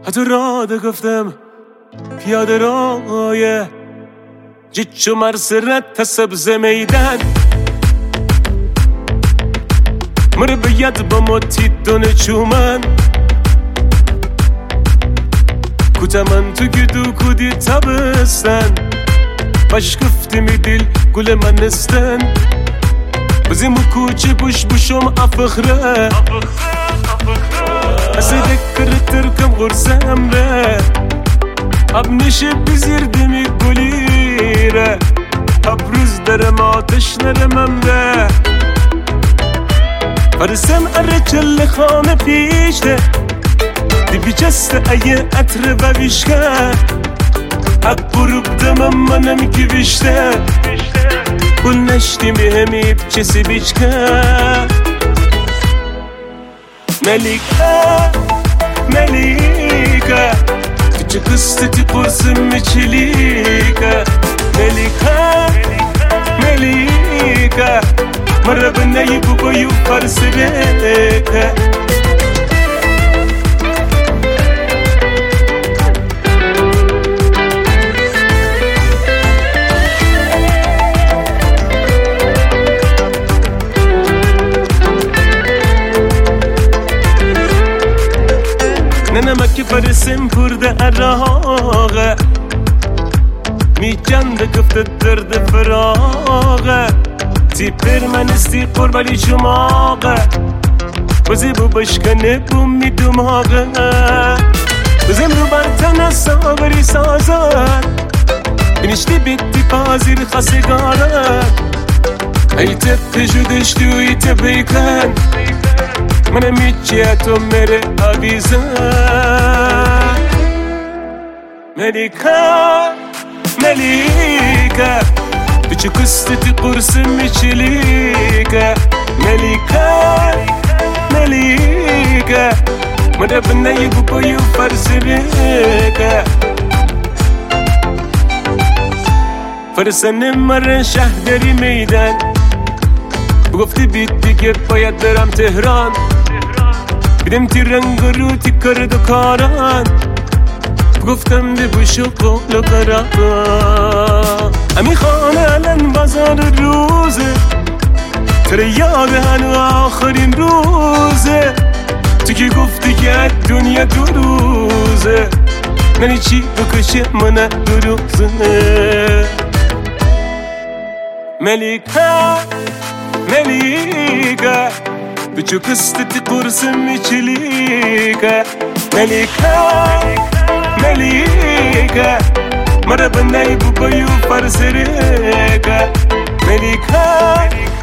حتی را ده گفتم پیاده رای جیچو مرسرت تا سبز میدن مر باید با متی دونه چومن کوتمن تو گدو کودی تابستن باش گفتی می دل گل من نستن بزیمو کوچه بوش بوشم افخره اصلا دکرتر کم غرزم ره اب نشه بزیر دمی گلیره اب روز درم آتش نرمم ره فرسم اره چل خانه پیشته دی بیچسته ایه عطر و ویشکه حق بروب دمم منم کی بیشته بول نشتی بهمی چسی بیچکه ملیکه ملیکه چه قصتی قرصم میچلیکه ملیکه ملیکه مرا بنایی بگویو فرس بیکه نمک فرسم پرده عراقه می جنده گفته درد فراغه تی پر من استی قربالی شماغه بزی بو بشکنه بو می دماغه بزیم رو برتن ساوری سازد بینشتی بیتی پازیر خسگارد ایت پجودشتی و ایت بیکن منم هیچیه تو میره آویزن ملیکه ملیکه بچه کستی قرص میچلیکه ملیکه ملیکه منه بنایی بگویو فرس بیکه فرسنه مره شهدری میدن بگفتی بیت دیگه باید برم تهران بیدم تی رنگ رو تی کرد و کاران گفتم ده بوش و قول و قرار امی خانه الان بازار روزه تره یاد هنو آخرین روزه تو که گفتی که دنیا دو روزه منی چی بکشه منه دو روزه ملیکه ملیکه بچو کستی قرصم میچلیکه ملیکه ملیکه مرا بنایی بگویو فرسریکه ملیکه